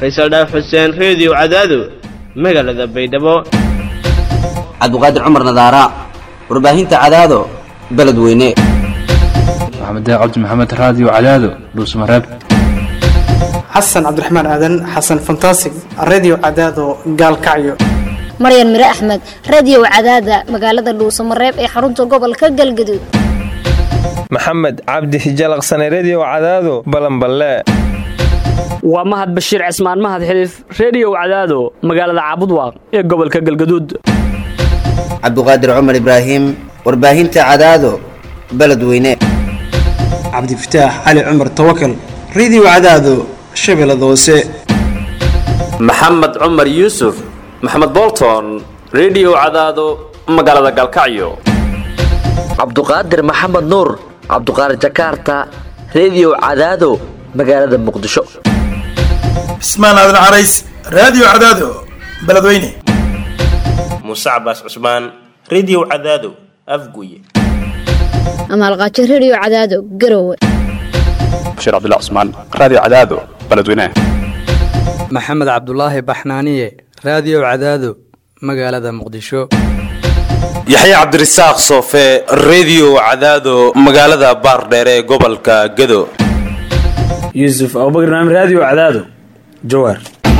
Faysal Dhaaf Xuseen Radio Cadaado magaalada Baydhabo Cabduqaadir Cumar Nadaara warbaahinta Cadaado beledweyne Maxamed Cabdi Maxamed Radio Cadaado Dhuusamareeb Xasan Cabdiraxmaan Aadan Xasan Fantastic Radio Cadaado Gaalkacyo Maryan Mira Ahmed Radio Cadaada magaalada Dhuusamareeb ee xarunta gobolka Galgaduud Maxamed Cabdi Hijalaqsane Radio Cadaado Balanballe waa Mahad Bashiir Cismaan Mahad Xiliif Radio Cadaado magaalada Caabudwaaq ee gobolka Galgaduud Cabduqaadir Cumar Ibraahim warbaahinta Cadaado beledweyne Cabdi Fataax Ali Cumar Tawakkal Radio Cadaado Shabeellada Hoose Maxamed Cumar Yuusuf Maxamed Bolton Radio Cadaado magaalada Galkacyo Cabduqaadir Maxamed Nuur Cabduqaadir Jakarta Radio Cadaado magaalada Muqdisho Ismaan Aadan Carays Radio Cadaado beledweyne Musa Abbas Usman Radio Cadaado Afguye Amal Qaaji Radio Cadaado Garowe Bashir Abdullah Usman Radio Cadaado beledweyne Maxamed Cabdullaahi Baxnaaniye Radio Cadaado magaalada Muqdisho Yaxya Cabdirasaaq Soofe Radio Cadaado magaalada Baardheer ee gobolka Gado Yusuf Abubakar Naam Radio Cadaado Jowhar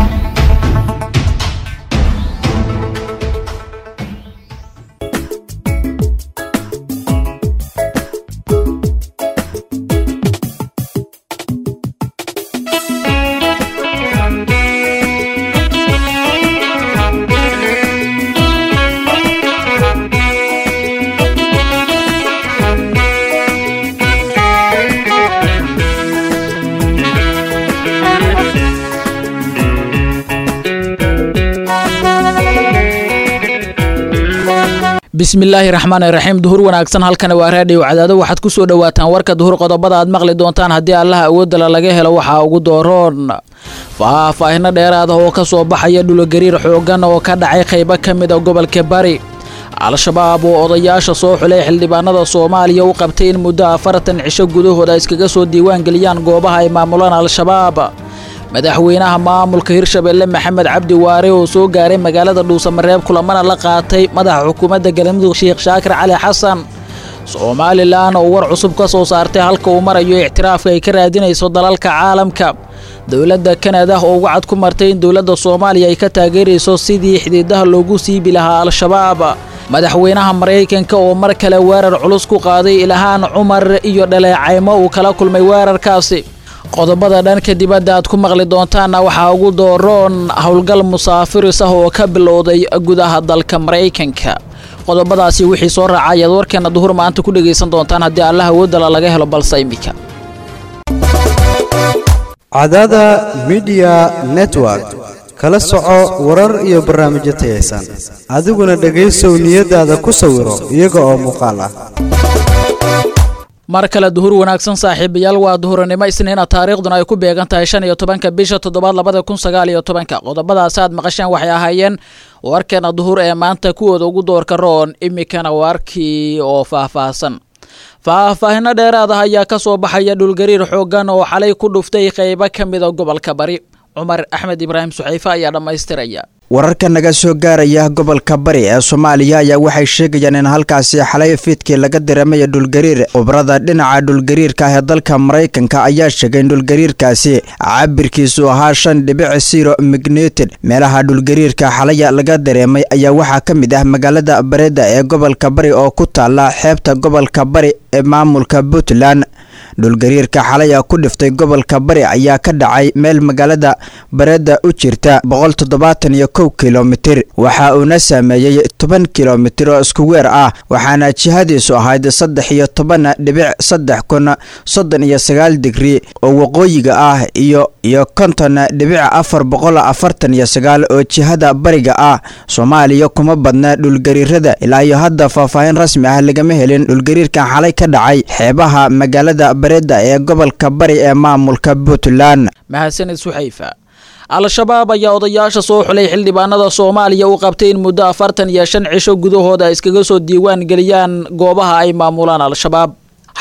bismillaahi raxmaani raxiim duhur wanaagsan halkan waa raadiyo Cadaado waxaad ku soo dhawaataan warka duhur qodobada aad maqli doontaan haddii Allah awood laga helo waxa ugu dooroon faahfaahin dheeraad ah oo ka soo baxaya dhul gariir xoogan oo ka dhacay qaybo kamid ah gobolka Bari Al-Shabaab oo odayaasha soo xulay xildhibaanada Soomaaliya u qabtay in muddo 40 cisho gudahooda iskaga soo diiwaan galiyaan goobaha ay maamulaan Al-Shabaab madaxweynaha maamulka Hirshabeelle Maxamed Cabdi Waare oo soo gaaray magaalada Dhuusamareeb kulamana la qaatay madaxa xukuumadda Galmudug Sheekh Shaakir Cali Xasan Soomaaliland oo war cusub ka soo saartay halka uu marayo ictiraafka ay ka raadinayso dalalka caalamka dawladda Kanada oo wacad ku martay in dawladda Soomaaliya ay ka taageerayso sidii xidiidaha loogu siibi lahaa Al-Shabaab madaxweynaha Mareykanka oo mar kale weerar culus ku qaaday Ilhaan Cumar iyo dhaleecaymo uu kala kulmay weerarkaasi qodobada dhanka dibadda aad ku maqli doontaan waxa ugu dooroon howlgal musaafiris ah oo ka bilowday gudaha dalka Mareykanka qodobadaasi wixii soo raacay warkeena duhur maanta ku dhageysan doontaan haddii Allah awood laga helo balse imika Cadaada Media Network kala soco warar iyo barnaamijyo tayeysan adiguna dhageyso niyadaada ku sawiro iyaga oo muuqaal ah mar kale duhur wanaagsan saaxiibayaal waa duhurnimo Isniina taariikhduna ay ku beegan tahay 15 bisha 7 2019 qodobadaas aad maqasheen waxay ahaayeen warkeena duhur ee maanta kuwooda ugu doorka roon imikana warkii oo faahfaahin dheeraad ah ayaa ka soo baxaya dhul gariir xoogan oo xalay ku dhuftay qaybo kamid ah gobolka Bari Umar Ahmed Ibrahim Suxayfa ayaa dhamaystiraya wararka naga soo gaaraya gobolka Bari ee Soomaaliya ayaa waxay sheegayaan in halkaasi xalay fiidkii laga diramay dhul gariir obrada dhinaca dhul gariirka ee dalka Mareykanka ayaa sheegay in dhul gariirkaasi cabirkiisu ahaa 5.0 magnitude meelaha dhul gariirka xalay laga diramay ayaa waxa kamid ah magaalada Bareeda ee gobolka Bari oo ku taala xeebta gobolka Bari ee maamulka Puntland dhul gariirka xalay ku dhiftay gobolka Bari ayaa ka dhacay meel magaalada Bareeda u jirta 171 kilomitir waxa uu na saameeyay 10 kilomitir oo isku weer ah waxaana jihadiisu ahayd 13.339 digrii oo waqooyiga ah iyo 50.449 oo jihada bariga ah Soomaaliya kuma badna dhul gariirada ilaa iyo hadda faahfaahin rasmi ah lagama helin dhul gariirkan xalay ka dhacay xeebaha magaalada Bareeda ee gobolka Bari ee maamulka Puntland mahadsanid Suxayfa Al-Shabaab ayaa odayaasha soo xulay xildhibaanada Soomaaliya u qabtay in muddo 45 cisho gudahooda iskaga soo diiwaan galiyaan goobaha ay maamulaan Al-Shabaab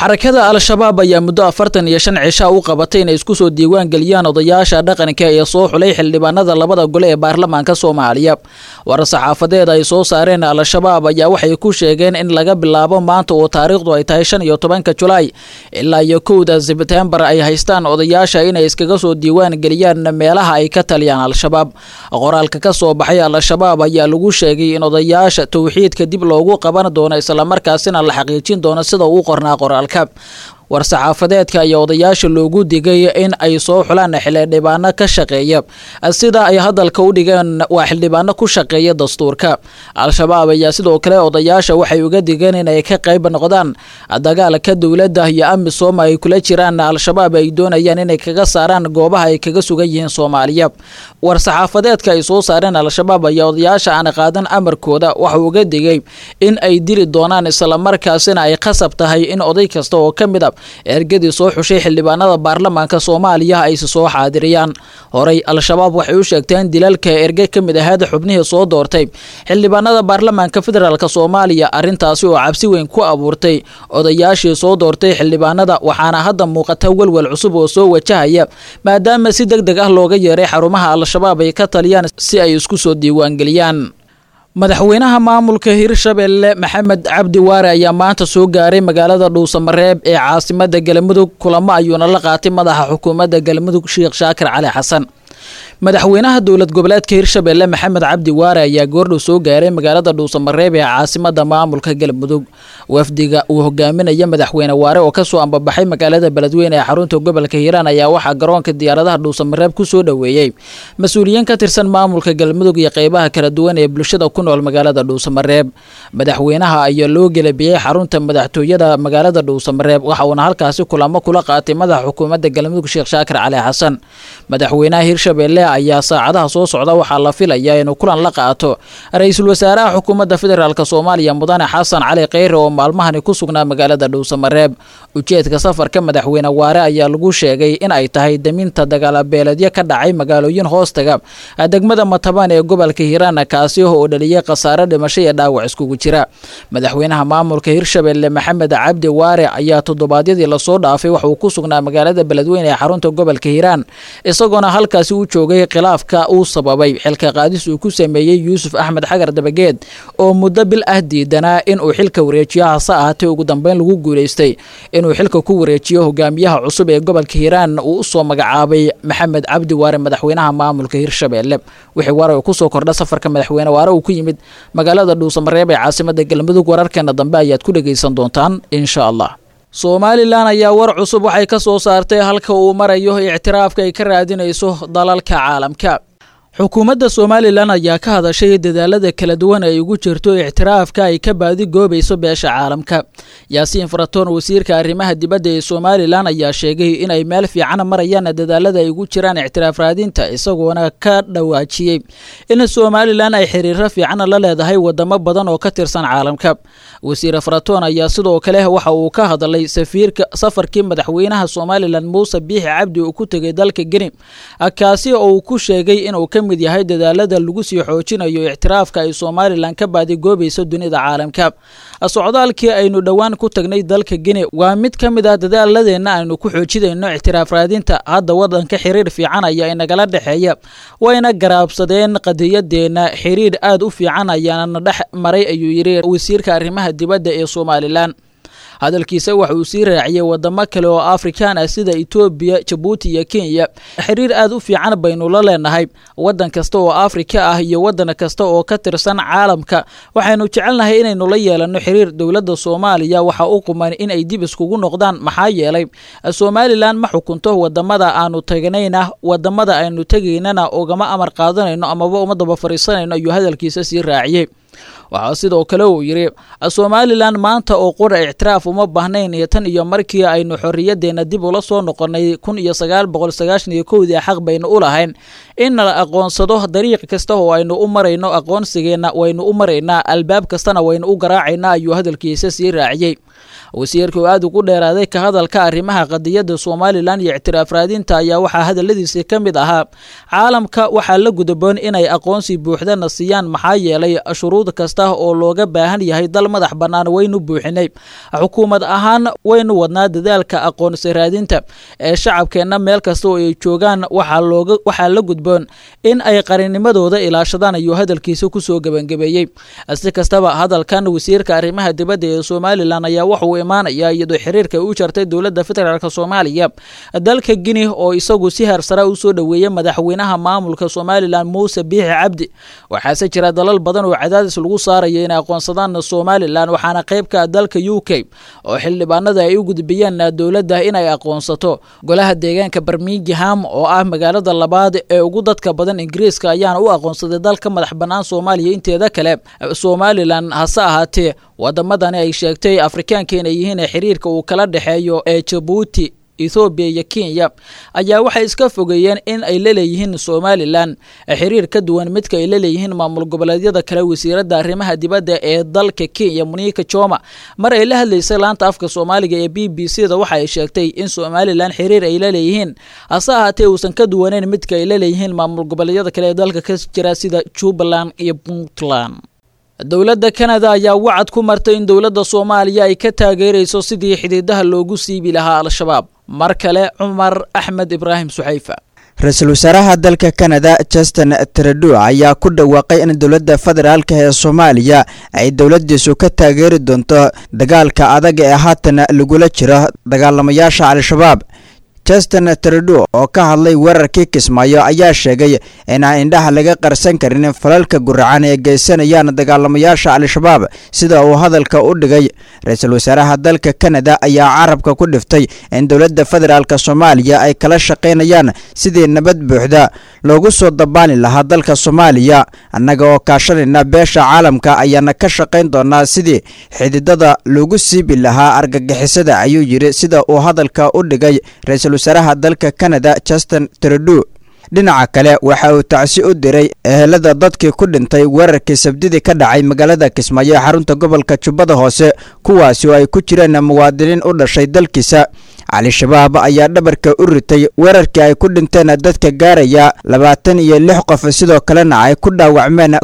xarakada al-shabaab ayaa muddo 45 cisho u qabatay inay isku soo diiwaan geliyaan odayaasha dhaqanka ee soo xulay xildhibaanada labada gole ee baarlamaanka Soomaaliya. War saxaafadeed ay soo saareen al-shabaab ayaa waxay ku sheegeen in laga bilaabo maanta oo taariikhdu ay tahay 15 Julaay ilaa 1 Sebtembar ay haystaan odayaasha inay iskaga soo diiwaan geliyaan meelaha ay ka taliyaan al-shabaab. Qoraalka ka soo baxay al-shabaab ayaa lagu sheegay in odayaasha tawxiidka dib loogu qaban doono isla markaasina la xaqiijin doono sida uu qornaa qoraalka. war saxaafadeedka ayaa odayaasha loogu digay in ay soo xulaan xildhibaano ka shaqeeya sida ay hadalka u dhigeen waa xildhibaano ku shaqeeya dastuurka. al-shabaab ayaa sidoo kale odayaasha waxay uga digeen in ay ka qayb noqdaan dagaalka dowladda iyo amisom ay kula jiraan al-shabaab ay doonayaan inay kaga saaraan goobaha ay kaga sugan yihiin Soomaaliya. war saxaafadeedka ay soo saareen al-shabaab ayaa odayaasha aan qaadan amarkooda waxa uu uga digay in ay diri doonaan isla markaasina ay qasab tahay in oday kasta oo kamid ah ergadii soo xushay xildhibaanada baarlamaanka Soomaaliya ay soo xaadiriyaan. Horay al-shabaab waxay u sheegteen dilalka erga kamid ah xubnihii soo doortay xildhibaanada baarlamaanka federaalka Soomaaliya, arintaasi oo cabsi weyn ku abuurtay odayaashii soo doortay xildhibaanada, waxaana hadda muuqata walwal cusub oo soo wajahaya maadaama si degdeg ah looga yeeray xarumaha al-shabaab ay ka taliyaan si ay isku soo diiwaan geliyaan. madaxweynaha maamulka Hirshabelle Maxamed Cabdi Waare ayaa maanta soo gaaray magaalada Dhuusamareeb ee caasimadda Galmudug. kulamo ayuuna la qaatay madaxa xukuumadda Galmudug Sheekh Shaakir Cali Xasan. madaxweynaha dowlad goboleedka Hirshabelle Maxamed Cabdi Waare ayaa goordhow soo gaaray magaalada Dhuusamareeb ee caasimadda maamulka Galmudug. wafdiga uu hogaaminaya madaxweyne Waare oo ka soo ambabaxay magaalada Beledweyne ee xarunta gobolka Hiiraan ayaa waxaa garoonka diyaaradaha Dhuusamareeb ku soo dhaweeyay mas'uuliyiin ka tirsan maamulka Galmudug iyo qaybaha kala duwan ee bulshada ku nool magaalada Dhuusamareeb. madaxweynaha ayaa loo galabiyay xarunta madaxtooyada magaalada Dhuusamareeb, waxa uu halkaasi kulamo kula qaatay madaxa xukuumadda Galmudug Sheekh Shaakir Cali Xasan. madaxweynaha Hirshabelle ayaa saacadaha soo socda waxaa la filayaa inuu kulan la qaato ra'iisul wasaaraha xukuumadda federaalka Soomaaliya Mudane Xasan Cali Kheyre oo maalmahan ku sugnaa magaalada Dhuusamareeb. ujeedka safarka madaxweyne Waare ayaa lagu sheegay in ay tahay daminta dagaal beeleedyo ka dhacay magaalooyin hoostaga degmada Matabaan ee gobolka Hiiraan, kaasi oo dhaliyay khasaare dhimasho iyo dhaawac iskugu jira. madaxweynaha maamulka Hirshabelle Maxamed Cabdi Waare ayaa toddobaadyadii la soo dhaafay waxa uu ku sugnaa magaalada Beledweyne ee xarunta gobolka Hiiraan, isagoona halkaasi u joogay khilaafka uu sababay xilka qaadis uu ku sameeyay Yuusuf Axmed Xagar Dabageed oo muddo bil ah diidanaa in uu xilka wareejiyo, hase ahaatee ugu dambeyn lagu guuleystay inuu xilka ku wareejiyo hogaamiyaha cusub ee gobolka Hiiraan uu u soo magacaabay Maxamed Cabdi Waare madaxweynaha maamulka Hirshabelle. wixii Waare ku soo kordha safarka madaxweyne Waare uu ku yimid magaalada Dhuusamareeb ee caasimadda Galmudug wararkeena dambe ayaad ku dhageysan doontaan insha Allah. Somaliland ayaa war cusub waxay ka soo saartay halka uu marayo ictiraafka ay ka raadinayso dalalka caalamka. xukuumadda Somaliland ayaa ka hadashay dadaalada kala duwan ay ugu jirto ictiraafka ay ka baadi goobayso beesha caalamka. Yaasiin Faratoon, wasiirka arrimaha dibadda ee Somaliland, ayaa sheegay in ay meel fiican marayaan dadaalada ay ugu jiraan ictiraaf raadinta, isagoona ka dhawaajiyay in Somaliland ay xiriir fiican la leedahay wadamo badan oo ka tirsan caalamka. wasiir Faratoon ayaa sidoo kale waxa uu ka hadlay safarkii madaxweynaha Somaliland Muuse Biixi Cabdi uu ku tagay dalka Guinea, kaasi oo uu ku sheegay in uu mid yahay dadaalada lagu sii xoojinayo ictiraafka ay Somaliland ka baadi goobayso dunida caalamka. socdaalkii aynu dhawaan ku tagnay dalka Guinea waa mid ka mid ah dadaaladeena aynu ku xoojinayno ictiraaf raadinta. hadda wadanka xiriir fiican ayaa inagala dhaxeeya, wayna garaabsadeen qadiyadeena, xiriir aad u fiican ayaana dhex maray ayuu yiri wasiirka arrimaha dibadda ee Somaliland. hadalkiisa waxa uu sii raaciyay wadamo kale oo Afrikaan ah sida Ethiopia, Djibouti iyo Kenya. xiriir aad u fiican baynu la leenahay wadan kasta oo Afrika ah iyo wadan kasta oo ka tirsan caalamka. waxaynu jecelnahay inaynu la yeelano xiriir. dowladda Soomaaliya waxa uu quman in ay dib iskugu noqdaan, maxaa yeelay Somaliland ma xukunto wadamada aanu tagnayna, wadamada aynu tageynana ogama amar qaadanayno amaba uma daba fariisanayno ayuu hadalkiisa sii raaciyay. waxaa sidoo kale uu yiri Somaliland maanta oo qura ictiraaf uma baahnayn tan iyo markii aynu xorriyadeena dib ula soo noqonay 1991 xaq baynu u lahayn in la aqoonsado dariiq kasta oo aynu u marayno aqoonsigeena waynu u maraynaa, albaab kastana waynu u garaacaynaa ayuu hadalkiisa sii raaciyay. wasiirku aad ugu dheeraaday ka hadalka arrimaha qadiyada Somaliland iyo ictiraaf raadinta ayaa waxaa hadaladiisa ka mid ahaa caalamka waxaa la gudboon inay aqoonsi buuxda siiyaan, maxaa yeelay shuruud kasta kasta oo looga baahan yahay dal madax bannaan waynu buuxinay xukuumad ahaan waynu wadnaa dadaalka aqoonsi raadinta ee shacabkeenna meel kasta oo ay joogaan waxaa la gudboon in ay qarannimadooda ilaashadaan ayuu hadalkiisa kusoo gebangabeeyey si kastaba hadalkan wasiirka arrimaha dibadda ee Somaliland ayaa wuxuu imaanayaa iyadoo xiriirka u jartay dowladda federaalka Soomaaliya dalka Guinea oo isagu si heersare u soo dhaweeyay madaxweynaha maamulka Somaliland Muuse Biixi Cabdi waxaase jira dalal badan oo cadaadis lagu saarayo in aqoonsadaan Somaliland waxaana qayb ka dalka UK oo xildhibaanada ay u gudbiyeen dowladda in ay aqoonsato golaha deegaanka Birmingham oo ah magaalada labaad ee ugu dadka badan Ingiriiska ayaana u aqoonsaday dalka madax bannaan Soomaaliya inteeda kale Somaliland hase ahaatee wadamadan ay sheegtay Afrikaanka inay yihiin xiriirka uu kala dhaxeeyo ee Djibouti Ethiopia iyo Kenya ayaa waxay iska fogeeyeen in ay leeyihiin Somaliland xiriir ka duwan midka ay leeyihiin maamul goboleedyada kale wasiirada arrimaha dibadda ee dalka Kenya Monica Choma mar ay la hadlaysay laanta afka Soomaaliga ee BBC-da waxa ay sheegtay in Somaliland xiriir ay leeyihiin hase ahaatee uusan ka duwaneyn midka ay leeyihiin maamul goboleedyada kale ee dalka ka jira sida Jubaland iyo Puntland dowladda Canada ayaa wacad ku martay in dowladda Soomaaliya ay ka taageerayso sidii xidiidaha loogu siibi lahaa Al-Shabaab mar kale Cumar Axmed Ibraahim Suxayfa ra-iisul wasaaraha dalka Canada Justin Trudeau ayaa ku dhawaaqay in dowladda federaalka ee Soomaaliya ay dowladdiisu ka taageeri doonto dagaalka adag ee haatan lagula jiro dagaalamayaasha Al-Shabaab Justin Trudeau oo ka hadlay weerarkii Kismaayo ayaa sheegay in aan indhaha laga qarsan karin falalka guracan ee geysanayaan dagaalamayaasha Al-Shabaab sida uu hadalka u dhigay ra-iisul wasaaraha dalka Canada ayaa carabka ku dhiftay in dowladda federaalka Soomaaliya ay kala shaqeynayaan sidii nabad buuxda loogu soo dabaali lahaa dalka Soomaaliya annaga oo kaashanayna beesha caalamka ayaana ka shaqeyn doonaa sidii xididada loogu siibi lahaa argagixisada ayuu yiri sida uu hadalka u dhigay ra-iisul wasaaraha dalka Canada Justin Trudeau dhinaca kale waxa uu tacsi u diray ehelada dadkii ku dhintay weerarkii Sabtidii ka dhacay magaalada Kismaayo xarunta gobolka Jubbada Hoose kuwaasi oo ay ku jireen muwaadiniin u dhashay dalkiisa Al-Shabaab ayaa dhabarka u ritay weerarkii ay ku dhinteen dadka gaaraya 26 qof sidoo kalena ay ku dhaawacmeen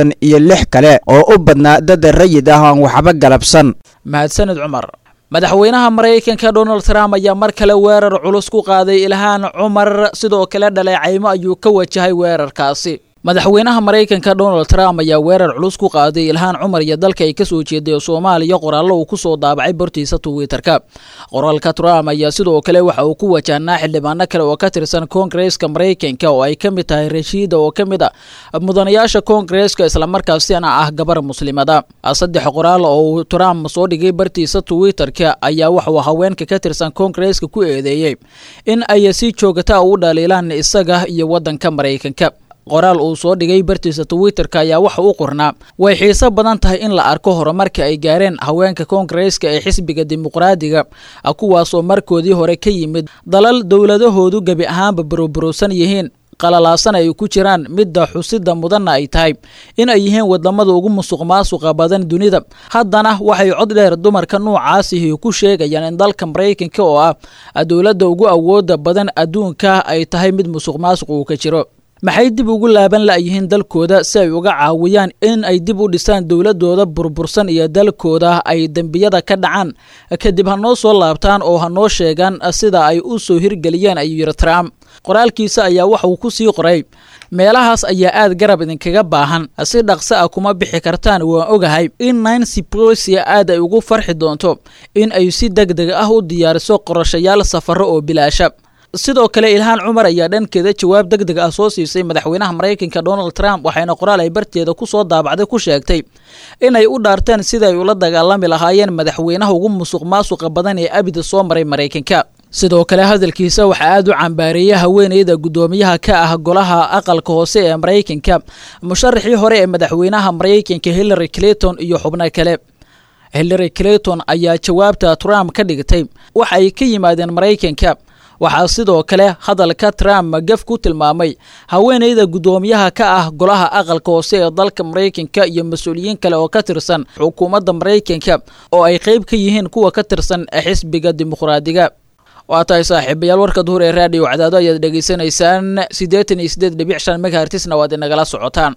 56 kale oo u badnaa dad rayid ah oo waxba galabsan mahadsanid Cumar madaxweynaha Mareykanka Donald Trump ayaa mar kale weerar culus ku qaaday Ilhaan Cumar sidoo kale dhaleecaymo ayuu ka wajahay weerarkaasi madaxweynaha Mareykanka Donald Trump ayaa weerar culus ku qaaday Ilhaan Cumar iyo dalka ay ka soo jeeday Soomaaliya qoraallo uu ku soo daabacay bartiisa Twitter-ka qoraalka Trump ayaa sidoo kale waxa uu ku wajahnaa xildhibaano kale oo ka tirsan Congress-ka Mareykanka oo ay ka mid tahay Rashida oo ka mid ah mudanayaasha Congress-ka isla markaasina ah gabar muslimada saddex qoraal oo Trump soo dhigay bartiisa Twitter-ka ayaa waxa uu haweenka ka tirsan Congress-ka ku eedeeyay in ay si joogto ah u dhaliilaan isaga iyo wadanka Mareykanka qoraal uu soo dhigay bartiisa Twitter-ka ayaa waxa uu qornaa way xiiso badan tahay in la arko horumarka ay gaareen haweenka Congress-ka ee xisbiga dimuqraadiga kuwaas oo markoodii hore ka yimid dalal dowladahoodu gabi ahaanba burbursan yihiin qalalaasan ay ku jiraan midda xusida mudanna ay tahay in ay yihiin wadamada ugu musuqmaasuqa badan dunida haddana waxay cod dheer dumarka noocaasi ku sheegayaan in dalka Mareykanka oo ah dowladda ugu awooda badan adduunka ay tahay mid musuqmaasuq uu ka jiro maxay dib ugu laaban laayihiin dalkooda si ay uga caawiyaan in ay dib u dhisaan dowladooda burbursan iyo dalkooda ay dambiyada ka dhacaan kadib hanoo soo laabtaan oo hanoo sheegaan sida ay u soo hirgeliyeen ayuu yiri Trump qoraalkiisa ayaa waxa uu ku sii qoray meelahaas ayaa aad garab idinkaga baahan si dhaqso ah kuma bixi kartaan waan ogahay in Nancy Pelosi aad ay ugu farxi doonto in ay si degdeg ah u diyaariso qorashayaal safaro oo bilaasha sidoo kale Ilhaan Cumar ayaa dhankeeda jawaab degdeg ah soo siisay madaxweynaha Mareykanka Donald Trump waxayna qoraal ay barteeda ku soo daabacday ku sheegtay inay u dhaarteen sida ay ula dagaalami lahaayeen madaxweynaha ugu musuqmaasuqa badan ee abida soo maray Mareykanka sidoo kale hadalkiisa waxa aad u cambaareeyay haweeneyda gudoomiyaha ka ah golaha aqalka hoose ee Mareykanka musharaxii hore ee madaxweynaha Mareykanka Hillary Clinton iyo xubno kale Hillary Clinton ayaa jawaabta Trump ka dhigtay waxa ay ka yimaadeen Mareykanka waxaa sidoo kale hadalka Trump gaf ku tilmaamay haweeneyda gudoomiyaha ka ah golaha aqalka hoose ee dalka Mareykanka iyo mas'uuliyiin kale oo ka tirsan xukuumadda Mareykanka oo ay qayb ka yihiin kuwa ka tirsan xisbiga dimuqraadiga waa tahay saaxiibayaal warka duhur ee raadiyo Cadaado ayaad dhageysanaysaan 88.5 MHz-na waad inagala socotaan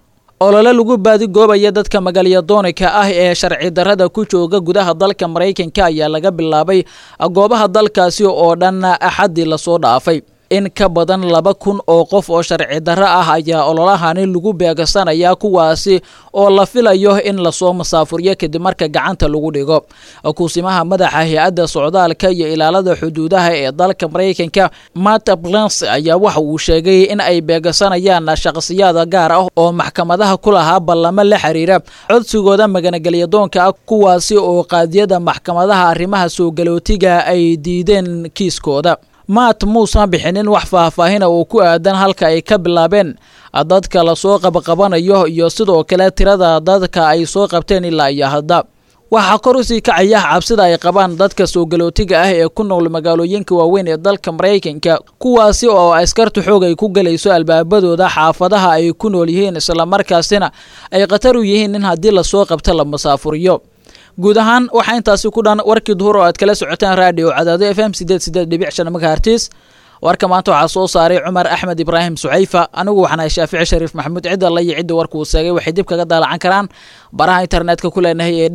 olole lagu baadigoobaya dadka magaalyadoonka ah ee sharci darrada ku jooga gudaha dalka Mareykanka ayaa laga bilaabay goobaha dalkaasi oo dhan axadii la soo dhaafay. in ka badan 2,000 oo qof oo sharci darro ah ayaa ololahani lagu beegsanaya kuwaasi oo la filayo in la soo masaafuriyo kadib marka gacanta lagu dhigo. Kusimaha madaxa hay'adda socdaalka iyo ilaalada xuduudaha ee dalka Mareykanka Matt Blanche ayaa waxa uu sheegay in ay beegsanayaan shakhsiyaad gaar ah oo maxkamadaha ku lahaa ballamo la xiriira codsigooda magaalyadoonka kuwaasi oo qaadiyada maxkamadaha arrimaha soo galootiga ay diideen kiiskooda. Matt muusan bixinin wax faahfaahin oo ku aadan halka ay ka bilaabeen dadka la soo qabanayo iyo sidoo kale tirada dadka ay soo qabteen ilaa iyo hadda. Waxa kor u sii kacaya cabsida ay qabaan dadka soo galootiga ah ee ku nool magaalooyinka waaweyn ee dalka Mareykanka kuwaasi oo askartu xoog ay ku galayso albaabadooda xaafadaha ay ku nool yihiin isla markaasina ay qatar u yihiin in haddii la soo qabto la masaafuriyo. guud ahaan waxa intaasi ku dhan warkii duhur oo aad kala socotaan radio Cadaado FM 88.5 MHz. warka maanta waxa soo saaray Umar Ahmed Ibrahim Suxayfa anigu waxaan Shaafici Shariif Maxamuud cid alla iyo cid warku saagay waxay dib kaga daalan karaan baraha internetka ku leenahay ee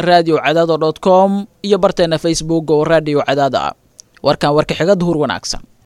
www.radiocadaado.com iyo barteena Facebook oo Radio Cadaado. warkan warka xiga duhur wanaagsan.